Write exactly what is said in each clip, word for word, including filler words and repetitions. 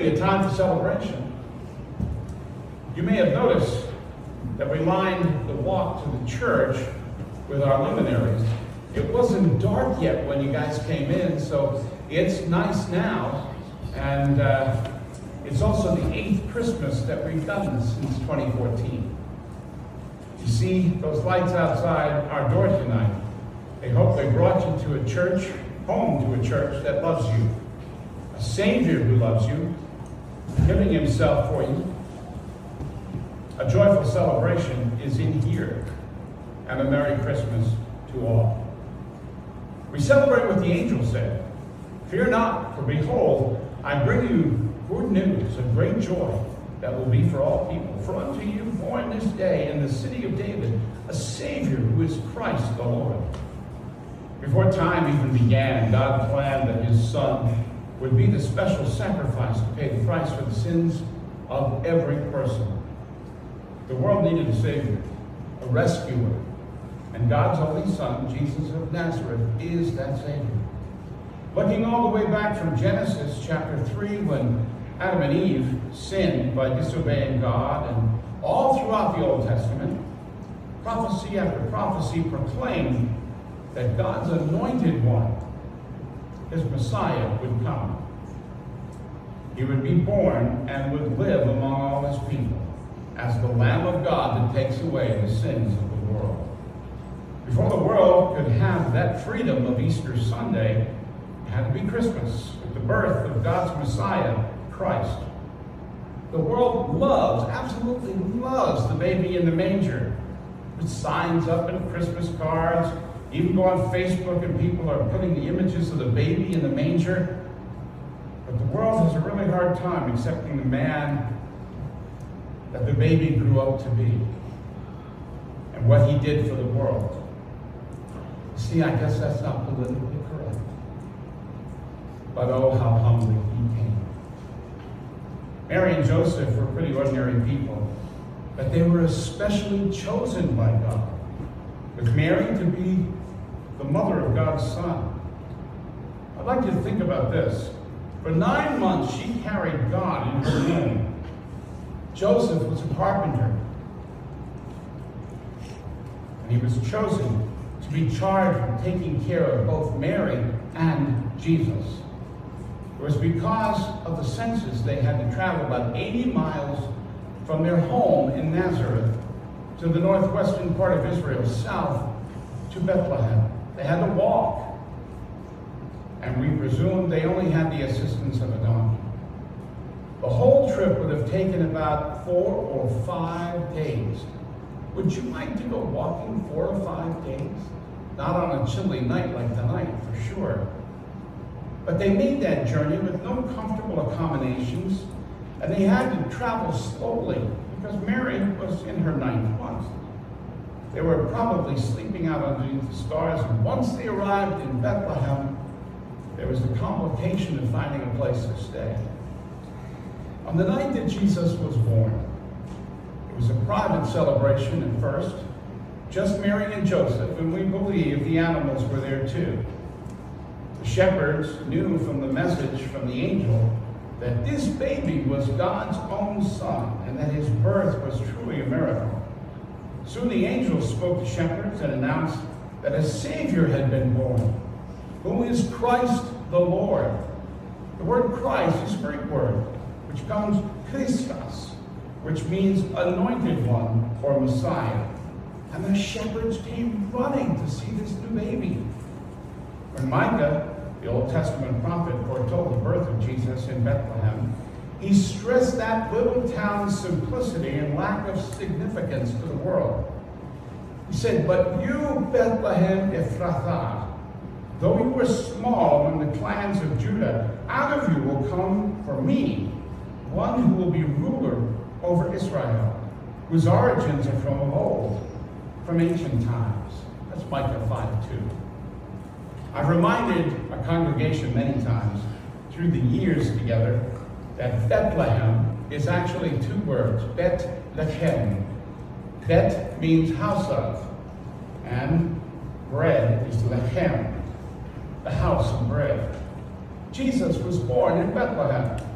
really a time for celebration. You may have noticed that we lined the walk to the church with our luminaries. It wasn't dark yet when you guys came in, so it's nice now. And uh, it's also the eighth Christmas that we've done since twenty fourteen. You see those lights outside our door tonight. They hope they brought you to a church, home to a church that loves you. A Savior who loves you, giving himself for you. A joyful celebration is in here. And a Merry Christmas to all. We celebrate what the angel said. Fear not, for behold, I bring you good news of great joy that will be for all people. For unto you born this day in the city of David a Savior who is Christ the Lord. Before time even began, God planned that his Son would be the special sacrifice to pay the price for the sins of every person. The world needed a Savior, a rescuer, and God's only Son, Jesus of Nazareth, is that Savior. Looking all the way back from Genesis chapter three, when Adam and Eve sinned by disobeying God, and all throughout the Old Testament, prophecy after prophecy proclaimed that God's anointed one, his Messiah, would come. He would be born and would live among all his people as the Lamb of God that takes away the sins of the world. Before the world could have that freedom of Easter Sunday, it had to be Christmas, with the birth of God's Messiah, Christ. The world loves, absolutely loves the baby in the manger. With signs up and Christmas cards, even go on Facebook and people are putting the images of the baby in the manger. But the world has a really hard time accepting the man that the baby grew up to be and what he did for the world. See, I guess that's not politically correct. But oh, how humbly he came. Mary and Joseph were pretty ordinary people, but they were especially chosen by God, with Mary to be the mother of God's Son. I'd like you to think about this. For nine months, she carried God in her womb. Joseph was a carpenter, and he was chosen to be charged with taking care of both Mary and Jesus. It was because of the census they had to travel about eighty miles from their home in Nazareth to the northwestern part of Israel, south to Bethlehem. They had to walk. And we presume they only had the assistance of a donkey. The whole trip would have taken about four or five days. Would you like to go walking four or five days? Not on a chilly night like tonight, for sure. But they made that journey with no comfortable accommodations, and they had to travel slowly because Mary was in her ninth month. They were probably sleeping out underneath the stars, and once they arrived in Bethlehem, there was the complication of finding a place to stay. On the night that Jesus was born, it was a private celebration at first, just Mary and Joseph, and we believe the animals were there too. The shepherds knew from the message from the angel that this baby was God's own Son, and that his birth was truly a miracle. Soon the angel spoke to shepherds and announced that a Savior had been born, who is Christ the Lord. The word Christ is a Greek word, which comes Christos, which means anointed one or Messiah. And the shepherds came running to see this new baby. When Micah, the Old Testament prophet, foretold the birth of Jesus in Bethlehem, he stressed that little town's simplicity and lack of significance to the world. He said, "But you, Bethlehem Ephrathah, though you were small among the clans of Judah, out of you will come for me one who will be ruler over Israel, whose origins are from of old, from ancient times." That's Micah five two. I've reminded a congregation many times through the years together that Bethlehem is actually two words, Bet Lechem. Bet means house of, and bread is Lechem, the house of bread. Jesus was born in Bethlehem.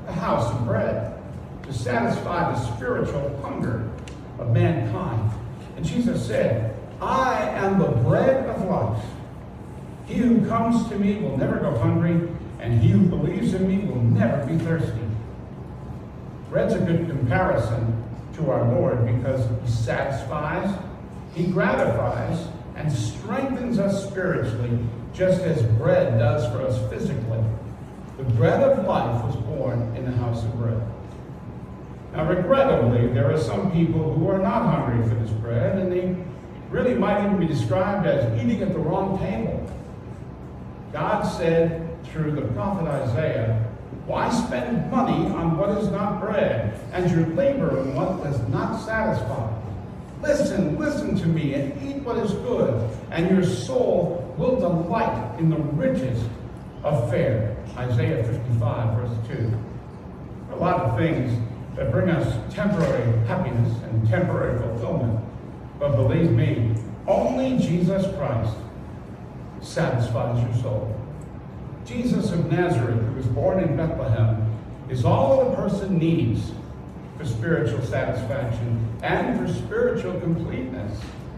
the house of bread, to satisfy the spiritual hunger of mankind. And Jesus said, I am the bread of life. He who comes to me will never go hungry, and he who believes in me will never be thirsty. Bread's a good comparison to our Lord because he satisfies, he gratifies, and strengthens us spiritually, just as bread does for us physically. The bread of life was born in the house of bread. Now, regrettably, there are some people who are not hungry for this bread, and they really might even be described as eating at the wrong table. God said through the prophet Isaiah, why spend money on what is not bread, and your labor on what does not satisfy? Listen, listen to me, and eat what is good, and your soul will delight in the richest of fare. Isaiah fifty-five, verse two. A lot of things that bring us temporary happiness and temporary fulfillment. But believe me, only Jesus Christ satisfies your soul. Jesus of Nazareth, who was born in Bethlehem, is all a person needs for spiritual satisfaction and for spiritual completeness.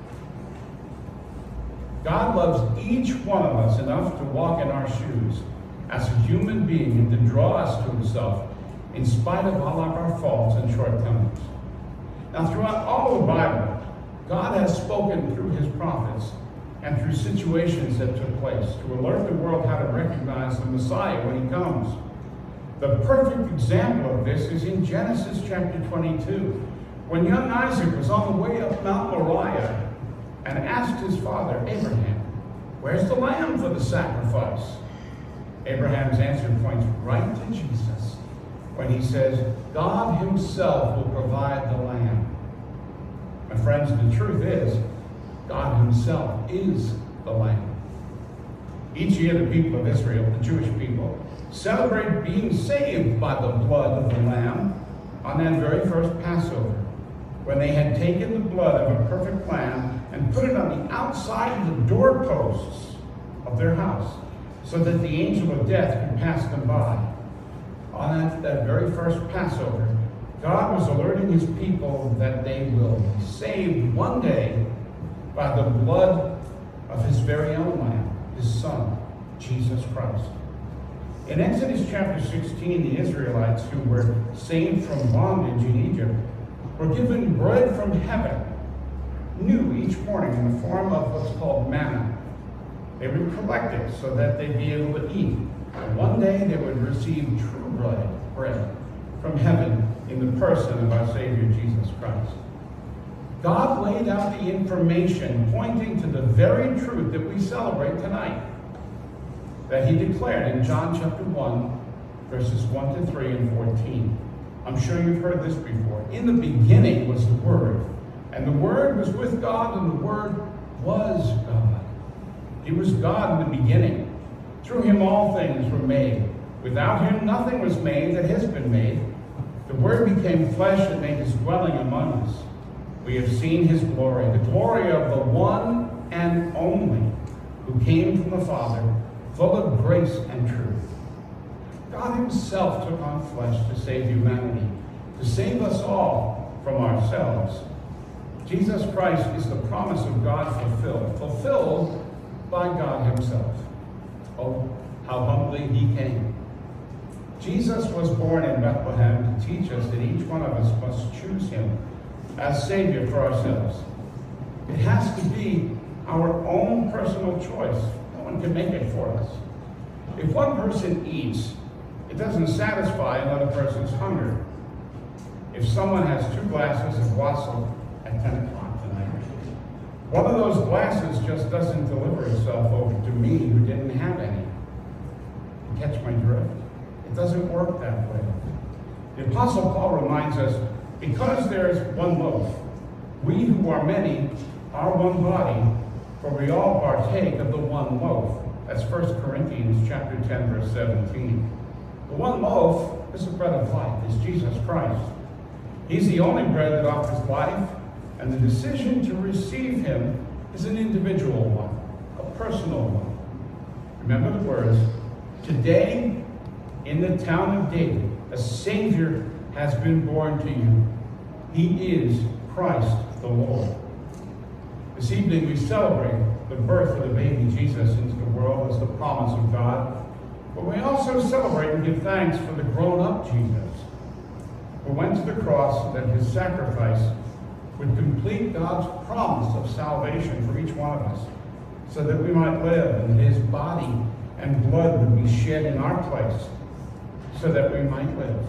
God loves each one of us enough to walk in our shoes as a human being and to draw us to himself in spite of all of our faults and shortcomings. Now, throughout all of the Bible, God has spoken through his prophets and through situations that took place to alert the world how to recognize the Messiah when he comes. The perfect example of this is in Genesis chapter twenty-two, when young Isaac was on the way up Mount Moriah and asked his father, Abraham, where's the lamb for the sacrifice? Abraham's answer points right to Jesus when he says, God himself will provide the lamb. My friends, the truth is, God himself is the lamb. Each year, the people of Israel, the Jewish people, celebrate being saved by the blood of the lamb on that very first Passover, when they had taken the blood of a perfect lamb and put it on the outside of the doorposts of their house, so that the angel of death could pass them by. On that, that very first Passover, God was alerting his people that they will be saved one day by the blood of his very own lamb, his son, Jesus Christ. In Exodus chapter sixteen, the Israelites who were saved from bondage in Egypt were given bread from heaven, new each morning in the form of what's called manna. They would collect it so that they'd be able to eat. And one day they would receive true bread, bread from heaven in the person of our Savior Jesus Christ. God laid out the information pointing to the very truth that we celebrate tonight, that he declared in John chapter one, verses one to three and fourteen. I'm sure you've heard this before. In the beginning was the Word, and the Word was with God, and the Word was God. He was God in the beginning. Through him all things were made. Without him nothing was made that has been made. The Word became flesh and made his dwelling among us. We have seen his glory, the glory of the one and only who came from the Father, full of grace and truth. God himself took on flesh to save humanity, to save us all from ourselves. Jesus Christ is the promise of God fulfilled, fulfilled by God himself. Oh, how humbly he came. Jesus was born in Bethlehem to teach us that each one of us must choose him as Savior for ourselves. It has to be our own personal choice. No one can make it for us. If one person eats, it doesn't satisfy another person's hunger. If someone has two glasses of wassail at ten o'clock tonight, one of those glasses just doesn't deliver itself over to me who didn't have any. You catch my drift? It doesn't work that way. The Apostle Paul reminds us, because there is one loaf, we who are many are one body, for we all partake of the one loaf. That's First Corinthians chapter ten, verse seventeen. The one loaf is the bread of life, is Jesus Christ. He's the only bread that offers life, and the decision to receive him is an individual one, a personal one. Remember the words, today in the town of David, A Savior has been born to you. He is Christ the Lord. This evening we celebrate the birth of the baby Jesus into the world as the promise of God. But we also celebrate and give thanks for the grown-up Jesus, who went to the cross so that his sacrifice would complete God's promise of salvation for each one of us, so that we might live, and his body and blood would be shed in our place, so that we might live.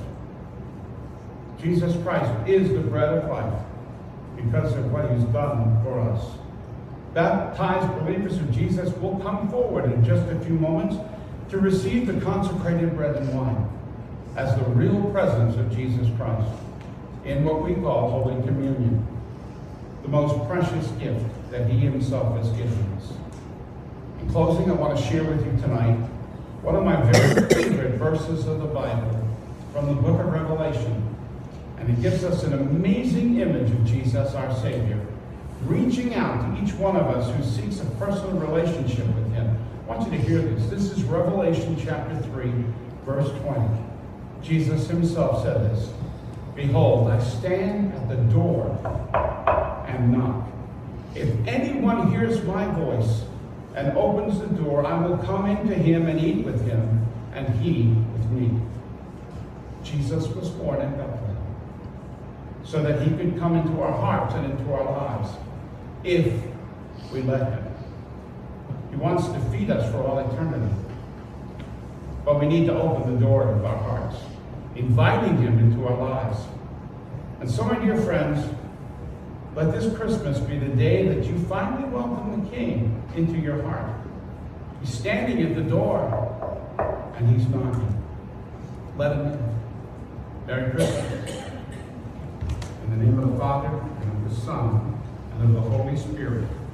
Jesus Christ is the bread of life because of what he's done for us. Baptized believers of Jesus will come forward in just a few moments to receive the consecrated bread and wine as the real presence of Jesus Christ in what we call Holy Communion, the most precious gift that he himself has given us. In closing, I want to share with you tonight one of my very favorite verses of the Bible from the book of Revelation. And it gives us an amazing image of Jesus, our Savior, reaching out to each one of us who seeks a personal relationship with him. I want you to hear this. This is Revelation chapter three, verse twenty. Jesus himself said this, "Behold, I stand at the door and knock. If anyone hears my voice and opens the door, I will come into him and eat with him, and he with me." Jesus was born in Bethlehem so that he could come into our hearts and into our lives if we let him. He wants to feed us for all eternity. But we need to open the door of our hearts, inviting him into our lives. And so, my dear friends, let this Christmas be the day that you finally welcome the King into your heart. He's standing at the door, and he's knocking. Let him in. Merry Christmas. In the name of the Father, and of the Son, and of the Holy Spirit.